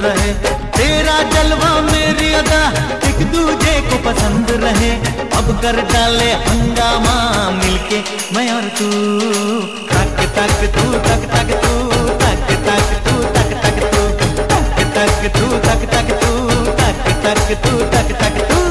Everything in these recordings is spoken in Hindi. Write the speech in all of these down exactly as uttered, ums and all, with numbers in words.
रहे। तेरा जलवा मेरी अदा एक दूजे को पसंद रहे। अब कर डाले हंगामा मिलके मैं और तू, तक तक तू तक तक तू तक तक तू तक तक तू तक तक तू तक तक तू तक तक तू तक तक तू।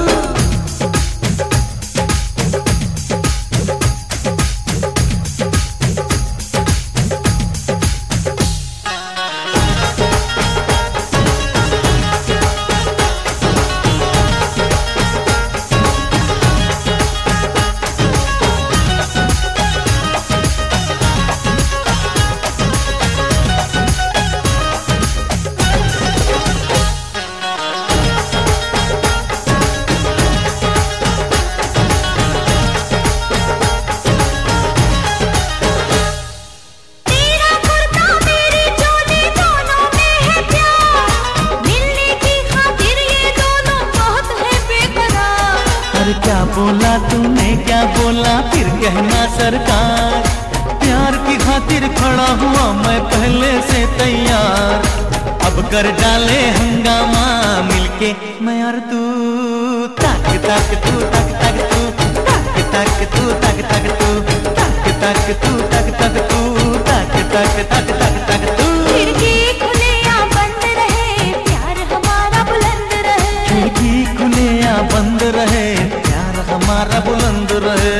क्या बोला तूने क्या बोला फिर कहना सरकार, प्यार की खातिर खड़ा हुआ मैं पहले से तैयार। अब कर डाले हंगामा मिलके मैं और तू, तक तक तू तक तक तू तक तक तू तक तक तू तक तक तू तक तक तू तक तक तक तक तक तू। खिड़की खुले या बंद रहे प्यार हमारा बुलंद रहे। खिड़की खुले या बंद रहे हमारा बुलंद रहे।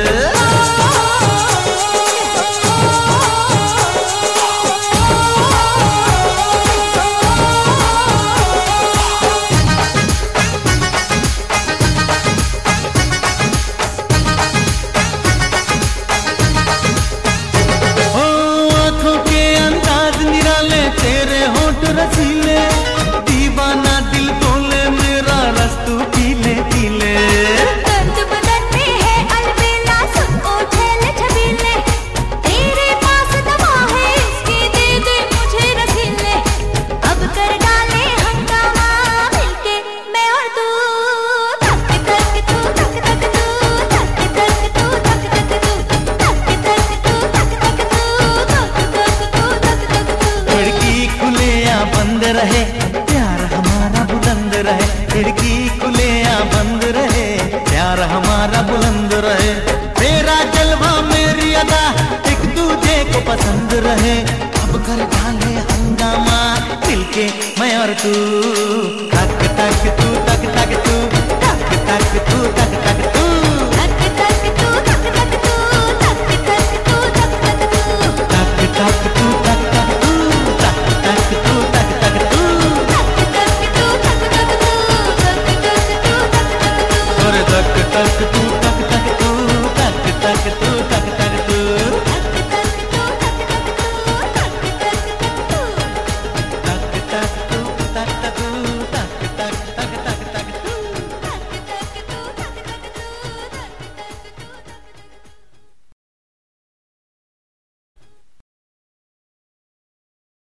ओ आंखों के अंदाज निराले तेरे होठ रसीले, दीवाना दिल तोले मेरा रस तू पीले पीले। बंद रहे प्यार हमारा बुलंद रहे। खिड़की खुले या बंद रहे प्यार हमारा बुलंद रहे। तेरा जलवा मेरी अदा एक दूजे को पसंद रहे। अब कर डाले हंगामा मिलके मैं और तू, तक तक तू तक तक तू तक तक तू तक तक